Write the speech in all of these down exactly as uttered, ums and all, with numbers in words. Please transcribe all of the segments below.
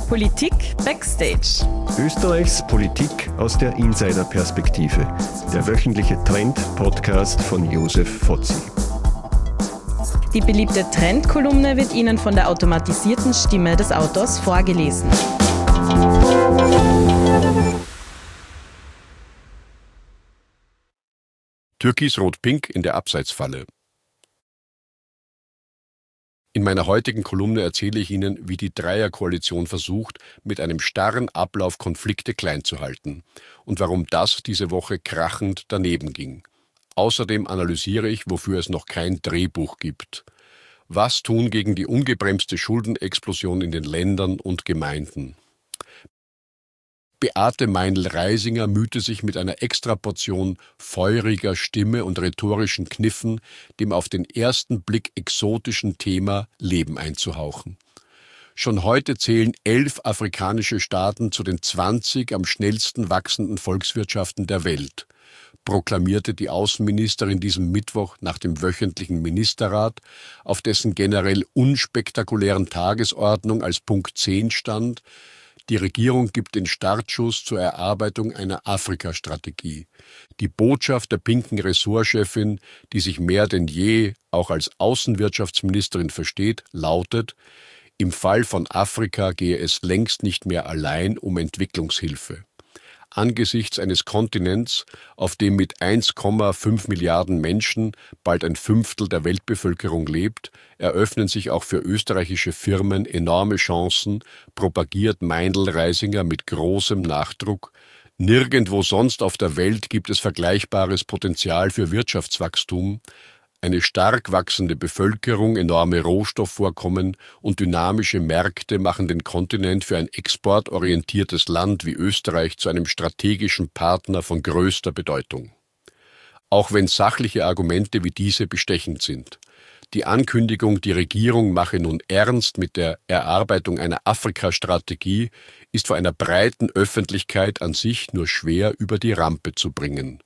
Politik Backstage. Österreichs Politik aus der Insider-Perspektive. Der wöchentliche Trend-Podcast von Josef Fotzi. Die beliebte Trend-Kolumne wird Ihnen von der automatisierten Stimme des Autors vorgelesen. Türkis-Rot-Pink in der Abseitsfalle. In meiner heutigen Kolumne erzähle ich Ihnen, wie die Dreierkoalition versucht, mit einem starren Ablauf Konflikte klein zu halten und warum das diese Woche krachend daneben ging. Außerdem analysiere ich, wofür es noch kein Drehbuch gibt. Was tun gegen die ungebremste Schuldenexplosion in den Ländern und Gemeinden? Beate Meindl-Reisinger mühte sich mit einer Extraportion feuriger Stimme und rhetorischen Kniffen dem auf den ersten Blick exotischen Thema Leben einzuhauchen. Schon heute zählen elf afrikanische Staaten zu den zwanzig am schnellsten wachsenden Volkswirtschaften der Welt, proklamierte die Außenministerin diesen Mittwoch nach dem wöchentlichen Ministerrat, auf dessen generell unspektakulären Tagesordnung als Punkt zehn stand: Die Regierung gibt den Startschuss zur Erarbeitung einer Afrika-Strategie. Die Botschaft der pinken Ressortchefin, die sich mehr denn je auch als Außenwirtschaftsministerin versteht, lautet: Im Fall von Afrika gehe es längst nicht mehr allein um Entwicklungshilfe. Angesichts eines Kontinents, auf dem mit eins Komma fünf Milliarden Menschen bald ein Fünftel der Weltbevölkerung lebt, eröffnen sich auch für österreichische Firmen enorme Chancen, propagiert Meindl-Reisinger mit großem Nachdruck. Nirgendwo sonst auf der Welt gibt es vergleichbares Potenzial für Wirtschaftswachstum. Eine stark wachsende Bevölkerung, enorme Rohstoffvorkommen und dynamische Märkte machen den Kontinent für ein exportorientiertes Land wie Österreich zu einem strategischen Partner von größter Bedeutung. Auch wenn sachliche Argumente wie diese bestechend sind. Die Ankündigung, die Regierung mache nun ernst mit der Erarbeitung einer Afrika-Strategie, ist vor einer breiten Öffentlichkeit an sich nur schwer über die Rampe zu bringen.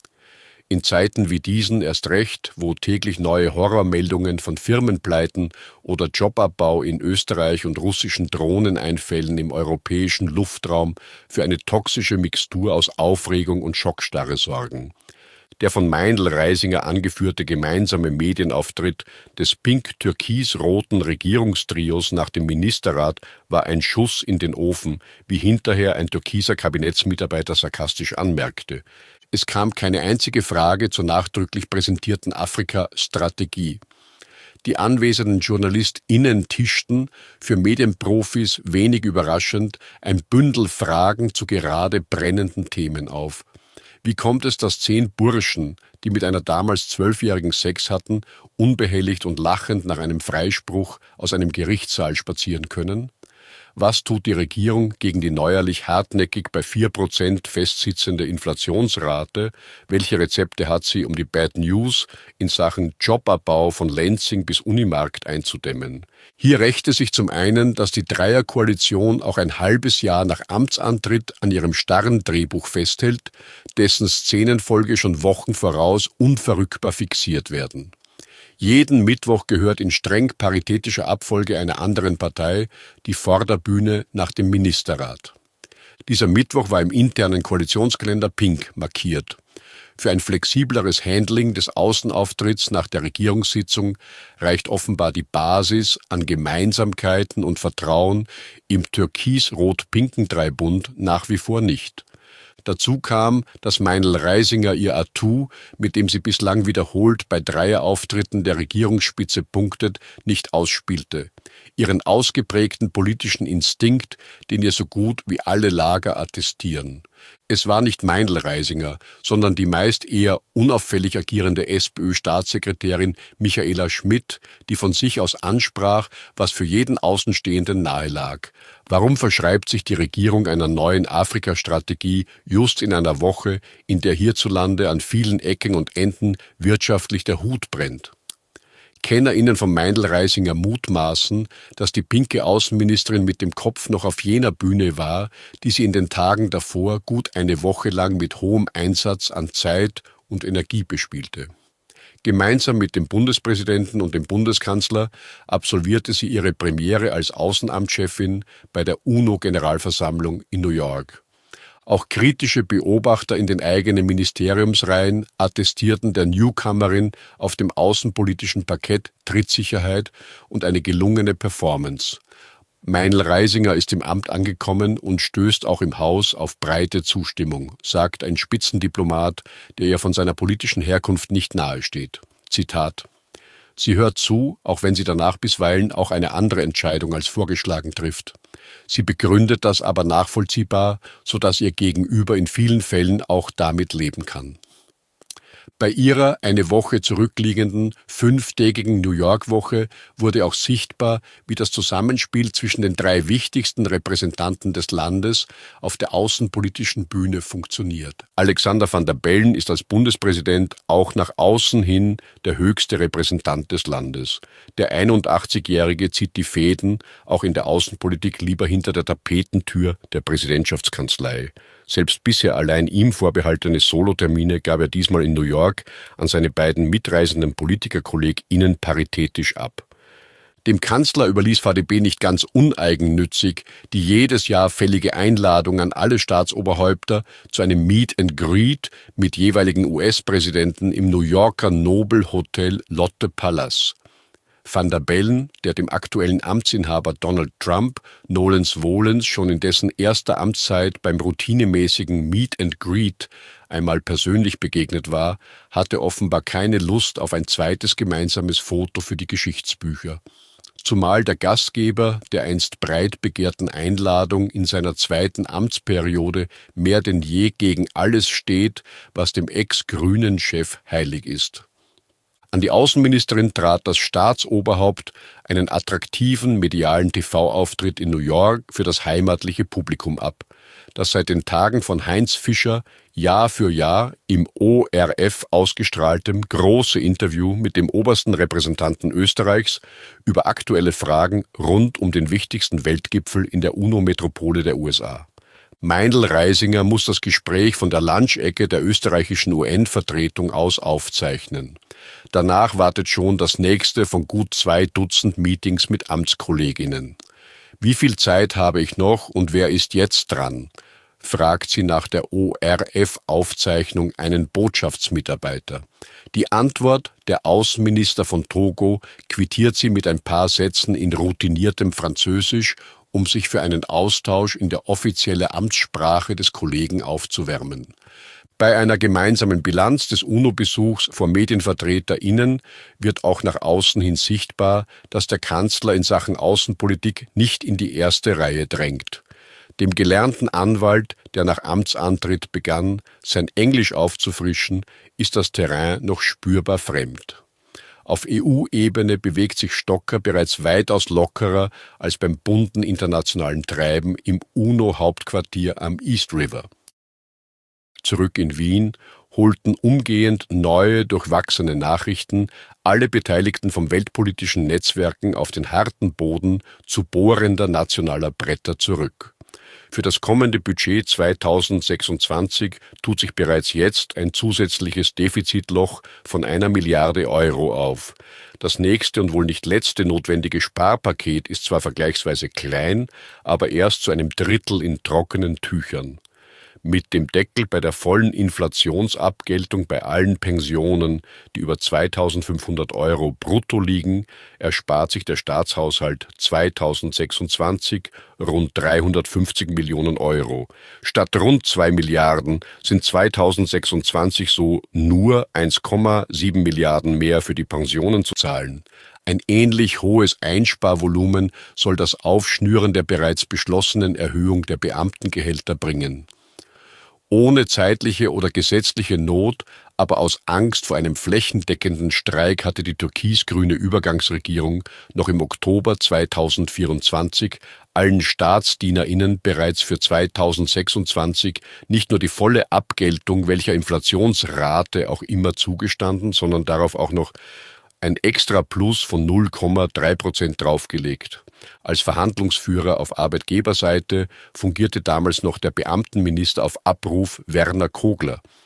In Zeiten wie diesen erst recht, wo täglich neue Horrormeldungen von Firmenpleiten oder Jobabbau in Österreich und russischen Drohneneinfällen im europäischen Luftraum für eine toxische Mixtur aus Aufregung und Schockstarre sorgen. Der von Meindl-Reisinger angeführte gemeinsame Medienauftritt des pink-türkis-roten Regierungstrios nach dem Ministerrat war ein Schuss in den Ofen, wie hinterher ein türkiser Kabinettsmitarbeiter sarkastisch anmerkte. Es kam keine einzige Frage zur nachdrücklich präsentierten Afrika-Strategie. Die anwesenden JournalistInnen tischten, für Medienprofis wenig überraschend, ein Bündel Fragen zu gerade brennenden Themen auf. Wie kommt es, dass zehn Burschen, die mit einer damals Zwölfjährigen Sex hatten, unbehelligt und lachend nach einem Freispruch aus einem Gerichtssaal spazieren können? Was tut die Regierung gegen die neuerlich hartnäckig bei vier Prozent festsitzende Inflationsrate? Welche Rezepte hat sie, um die Bad News in Sachen Jobabbau von Lenzing bis Unimarkt einzudämmen? Hier rächte sich zum einen, dass die Dreierkoalition auch ein halbes Jahr nach Amtsantritt an ihrem starren Drehbuch festhält, dessen Szenenfolge schon Wochen voraus unverrückbar fixiert werden. Jeden Mittwoch gehört in streng paritätischer Abfolge einer anderen Partei die Vorderbühne nach dem Ministerrat. Dieser Mittwoch war im internen Koalitionskalender pink markiert. Für ein flexibleres Handling des Außenauftritts nach der Regierungssitzung reicht offenbar die Basis an Gemeinsamkeiten und Vertrauen im türkis-rot-pinken Dreibund nach wie vor nicht. Dazu kam, dass Meindl-Reisinger ihr Atout, mit dem sie bislang wiederholt bei Dreierauftritten der Regierungsspitze punktet, nicht ausspielte. Ihren ausgeprägten politischen Instinkt, den ihr so gut wie alle Lager attestieren. Es war nicht Meindl-Reisinger, sondern die meist eher unauffällig agierende SPÖ-Staatssekretärin Michaela Schmidt, die von sich aus ansprach, was für jeden Außenstehenden nahe lag. Warum verschreibt sich die Regierung einer neuen Afrika-Strategie just in einer Woche, in der hierzulande an vielen Ecken und Enden wirtschaftlich der Hut brennt? KennerInnen von Meindl-Reisinger mutmaßen, dass die pinke Außenministerin mit dem Kopf noch auf jener Bühne war, die sie in den Tagen davor gut eine Woche lang mit hohem Einsatz an Zeit und Energie bespielte. Gemeinsam mit dem Bundespräsidenten und dem Bundeskanzler absolvierte sie ihre Premiere als Außenamtschefin bei der UNO-Generalversammlung in New York. Auch kritische Beobachter in den eigenen Ministeriumsreihen attestierten der Newcomerin auf dem außenpolitischen Parkett Trittsicherheit und eine gelungene Performance. Meinl Reisinger ist im Amt angekommen und stößt auch im Haus auf breite Zustimmung, sagt ein Spitzendiplomat, der ihr von seiner politischen Herkunft nicht nahesteht. Zitat: Sie hört zu, auch wenn sie danach bisweilen auch eine andere Entscheidung als vorgeschlagen trifft. Sie begründet das aber nachvollziehbar, sodass ihr Gegenüber in vielen Fällen auch damit leben kann. Bei ihrer eine Woche zurückliegenden fünftägigen New York-Woche wurde auch sichtbar, wie das Zusammenspiel zwischen den drei wichtigsten Repräsentanten des Landes auf der außenpolitischen Bühne funktioniert. Alexander Van der Bellen ist als Bundespräsident auch nach außen hin der höchste Repräsentant des Landes. Der einundachtzigjährige zieht die Fäden auch in der Außenpolitik lieber hinter der Tapetentür der Präsidentschaftskanzlei. Selbst bisher allein ihm vorbehaltene Solotermine gab er diesmal in New York an seine beiden mitreisenden PolitikerkollegInnen paritätisch ab. Dem Kanzler überließ V D B nicht ganz uneigennützig die jedes Jahr fällige Einladung an alle Staatsoberhäupter zu einem Meet and Greet mit jeweiligen U S-Präsidenten im New Yorker Nobelhotel Lotte Palace. Van der Bellen, der dem aktuellen Amtsinhaber Donald Trump nolens volens schon in dessen erster Amtszeit beim routinemäßigen Meet and Greet einmal persönlich begegnet war, hatte offenbar keine Lust auf ein zweites gemeinsames Foto für die Geschichtsbücher. Zumal der Gastgeber der einst breit begehrten Einladung in seiner zweiten Amtsperiode mehr denn je gegen alles steht, was dem ex-grünen Chef heilig ist. An die Außenministerin trat das Staatsoberhaupt einen attraktiven medialen T V-Auftritt in New York für das heimatliche Publikum ab, das seit den Tagen von Heinz Fischer Jahr für Jahr im O R F ausgestrahltem große Interview mit dem obersten Repräsentanten Österreichs über aktuelle Fragen rund um den wichtigsten Weltgipfel in der UNO-Metropole der U S A. Meinl Reisinger muss das Gespräch von der Lunchecke der österreichischen U N-Vertretung aus aufzeichnen. Danach wartet schon das nächste von gut zwei Dutzend Meetings mit Amtskolleginnen. Wie viel Zeit habe ich noch und wer ist jetzt dran? Fragt sie nach der O R F-Aufzeichnung einen Botschaftsmitarbeiter. Die Antwort, der Außenminister von Togo, quittiert sie mit ein paar Sätzen in routiniertem Französisch, um sich für einen Austausch in der offiziellen Amtssprache des Kollegen aufzuwärmen. Bei einer gemeinsamen Bilanz des UNO-Besuchs vor MedienvertreterInnen wird auch nach außen hin sichtbar, dass der Kanzler in Sachen Außenpolitik nicht in die erste Reihe drängt. Dem gelernten Anwalt, der nach Amtsantritt begann, sein Englisch aufzufrischen, ist das Terrain noch spürbar fremd. Auf E U-Ebene bewegt sich Stocker bereits weitaus lockerer als beim bunten internationalen Treiben im UNO-Hauptquartier am East River. Zurück in Wien holten umgehend neue, durchwachsene Nachrichten alle Beteiligten vom weltpolitischen Netzwerken auf den harten Boden zu bohrender nationaler Bretter zurück. Für das kommende Budget zweitausendsechsundzwanzig tut sich bereits jetzt ein zusätzliches Defizitloch von einer Milliarde Euro auf. Das nächste und wohl nicht letzte notwendige Sparpaket ist zwar vergleichsweise klein, aber erst zu einem Drittel in trockenen Tüchern. Mit dem Deckel bei der vollen Inflationsabgeltung bei allen Pensionen, die über zweitausendfünfhundert Euro brutto liegen, erspart sich der Staatshaushalt zweitausendsechsundzwanzig rund dreihundertfünfzig Millionen Euro. Statt rund zwei Milliarden sind zweitausendsechsundzwanzig so nur eins Komma sieben Milliarden mehr für die Pensionen zu zahlen. Ein ähnlich hohes Einsparvolumen soll das Aufschnüren der bereits beschlossenen Erhöhung der Beamtengehälter bringen. Ohne zeitliche oder gesetzliche Not, aber aus Angst vor einem flächendeckenden Streik hatte die türkis-grüne Übergangsregierung noch im Oktober zweitausendvierundzwanzig allen StaatsdienerInnen bereits für zweitausendsechsundzwanzig nicht nur die volle Abgeltung welcher Inflationsrate auch immer zugestanden, sondern darauf auch noch ein extra Plus von null Komma drei Prozent draufgelegt. Als Verhandlungsführer auf Arbeitgeberseite fungierte damals noch der Beamtenminister auf Abruf Werner Kogler.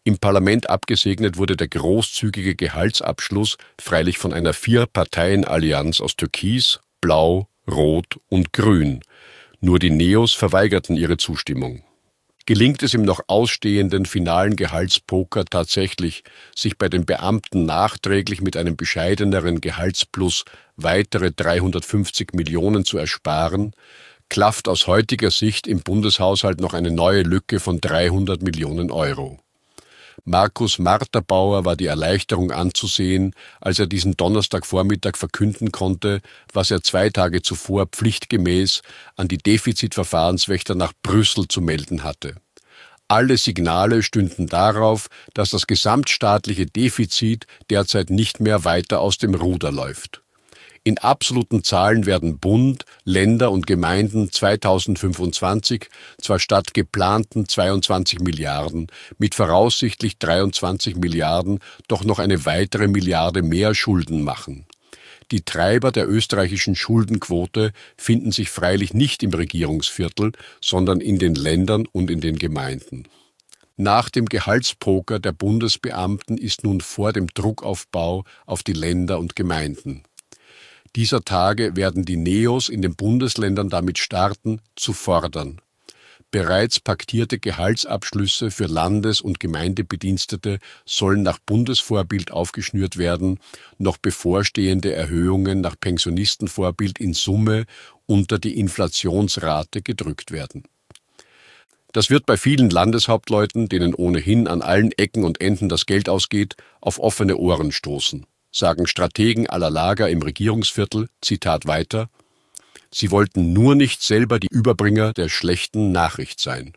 Im Parlament abgesegnet wurde der großzügige Gehaltsabschluss, freilich von einer Vier-Parteien-Allianz aus Türkis, Blau, Rot und Grün. Nur die Neos verweigerten ihre Zustimmung. Gelingt es im noch ausstehenden finalen Gehaltspoker tatsächlich, sich bei den Beamten nachträglich mit einem bescheideneren Gehaltsplus weitere dreihundertfünfzig Millionen zu ersparen, klafft aus heutiger Sicht im Bundeshaushalt noch eine neue Lücke von dreihundert Millionen Euro. Markus Marterbauer war die Erleichterung anzusehen, als er diesen Donnerstagvormittag verkünden konnte, was er zwei Tage zuvor pflichtgemäß an die Defizitverfahrenswächter nach Brüssel zu melden hatte. Alle Signale stünden darauf, dass das gesamtstaatliche Defizit derzeit nicht mehr weiter aus dem Ruder läuft. In absoluten Zahlen werden Bund, Länder und Gemeinden zweitausendfünfundzwanzig zwar statt geplanten zweiundzwanzig Milliarden mit voraussichtlich dreiundzwanzig Milliarden doch noch eine weitere Milliarde mehr Schulden machen. Die Treiber der österreichischen Schuldenquote finden sich freilich nicht im Regierungsviertel, sondern in den Ländern und in den Gemeinden. Nach dem Gehaltspoker der Bundesbeamten ist nun vor dem Druckaufbau auf die Länder und Gemeinden. Dieser Tage werden die Neos in den Bundesländern damit starten, zu fordern. Bereits paktierte Gehaltsabschlüsse für Landes- und Gemeindebedienstete sollen nach Bundesvorbild aufgeschnürt werden, noch bevorstehende Erhöhungen nach Pensionistenvorbild in Summe unter die Inflationsrate gedrückt werden. Das wird bei vielen Landeshauptleuten, denen ohnehin an allen Ecken und Enden das Geld ausgeht, auf offene Ohren stoßen. Sagen Strategen aller Lager im Regierungsviertel, Zitat weiter, sie wollten nur nicht selber die Überbringer der schlechten Nachricht sein.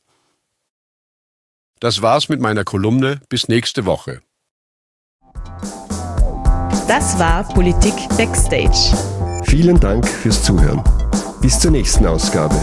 Das war's mit meiner Kolumne, bis nächste Woche. Das war Politik Backstage. Vielen Dank fürs Zuhören. Bis zur nächsten Ausgabe.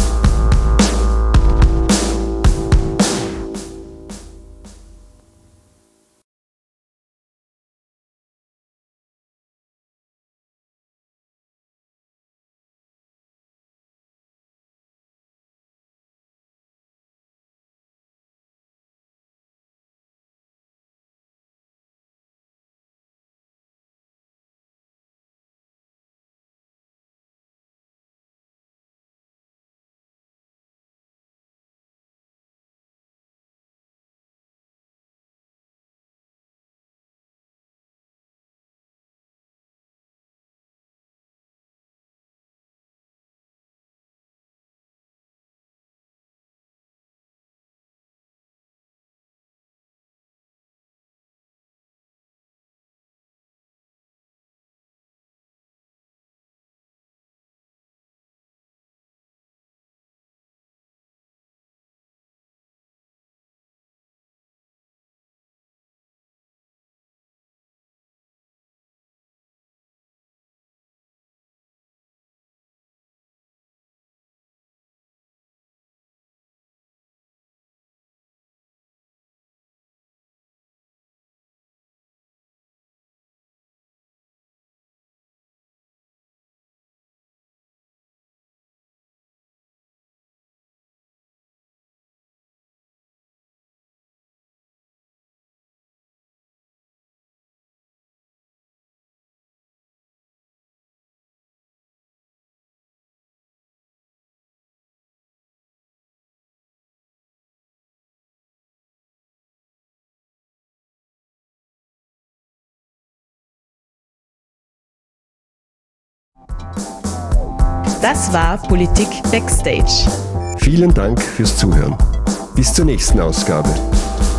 Das war Politik Backstage. Vielen Dank fürs Zuhören. Bis zur nächsten Ausgabe.